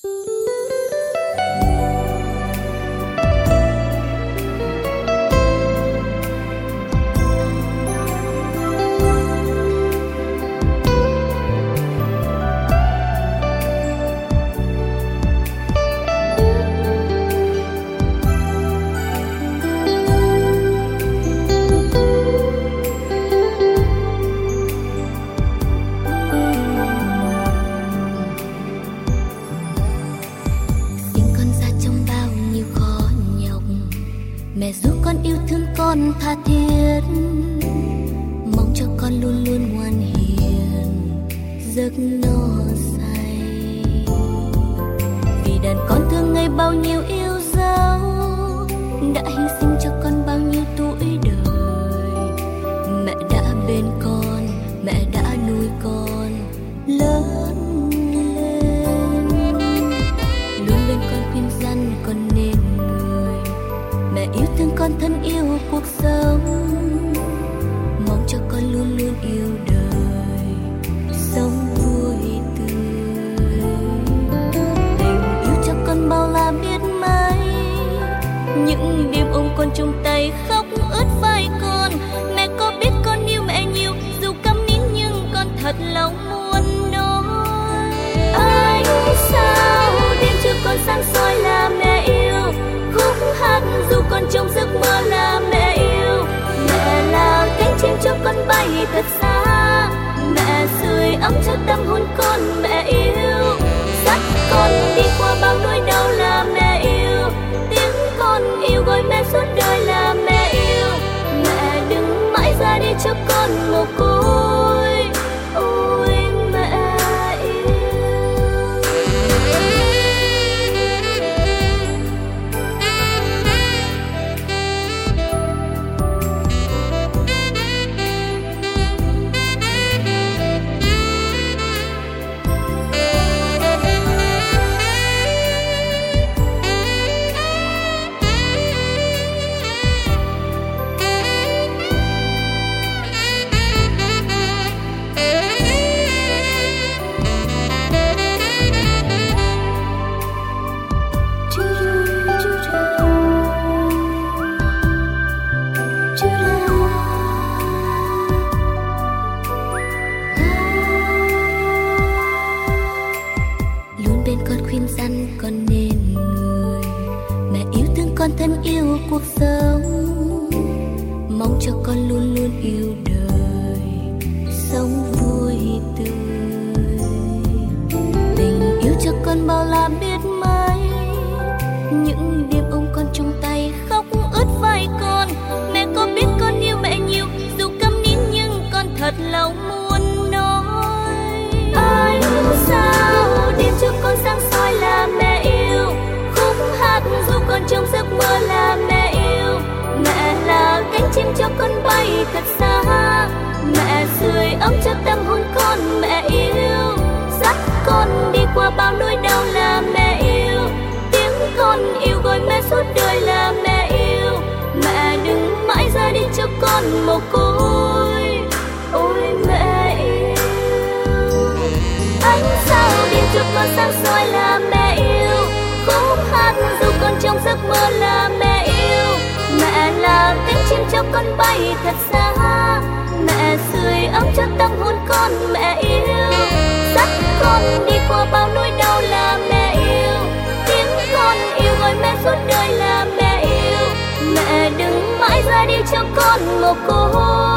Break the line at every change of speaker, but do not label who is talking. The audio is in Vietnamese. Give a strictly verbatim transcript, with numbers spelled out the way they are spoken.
Mẹ giúp con yêu thương con tha thiết, mong cho con luôn luôn ngoan hiền, giấc no say. Vì đàn con thương ngày bao nhiêu yêu dấu, đã hy sinh cho con bao nhiêu tuổi đời. Mẹ đã bên con, mẹ đã nuôi con lớn lên, luôn bên con khuyên răn con nên người. Mẹ yêu thương con thân yêu cuộc sống, mong cho con luôn luôn yêu đời, sống vui tươi. Tình yêu cho con bao la biết mấy, những đêm ôm con trong tay khóc ướt vai con. Mẹ có biết con yêu mẹ nhiều, dù câm nín nhưng con thật lòng muốn nói. Anh sao đêm trước con sáng soi là mẹ yêu, khúc hát dù con trong giấc mơ là mẹ yêu. Mẹ là cánh chim cho con bay thật xa, mẹ sưởi ấm cho tâm hồn con mẹ yêu. Dắt con đi qua bao nỗi đau là mẹ yêu, tiếng con yêu gọi mẹ suốt đời là mẹ yêu. Mẹ đừng mãi ra đi cho con mồ côi, ôi mẹ yêu. Con nên người, mẹ yêu thương con thân yêu cuộc sống, mong cho con luôn luôn yêu đời, sống vui tươi. Tình yêu cho con bao la biết mấy, những đêm ôm con trong tay khóc ướt vai con. Mẹ có biết con yêu mẹ nhiều, dù câm nín nhưng con thật lòng muốn nói. Ai sao đêm trước con sáng soi là mẹ yêu, khúc hát dù con trong giấc mơ là mẹ yêu. Mẹ là cánh chim cho con bay thật xa, mẹ sưởi ấm cho tâm hồn con mẹ yêu. Dắt con đi qua bao nỗi đau là mẹ yêu, tiếng con yêu gọi mẹ suốt đời là mẹ yêu. Mẹ đừng mãi ra đi cho con mồ côi, ôi mẹ yêu. Ánh sao đêm trước con sáng soi là mẹ yêu, khúc hát dù con trong giấc mơ là mẹ yêu. Mẹ là cánh chim cho con bay thật xa, mẹ sưởi ấm cho tâm hồn con mẹ yêu. Dắt con đi qua bao nỗi đau là mẹ yêu, tiếng con yêu gọi mẹ suốt đời là mẹ yêu. Mẹ đừng mãi ra đi cho con mồ côi.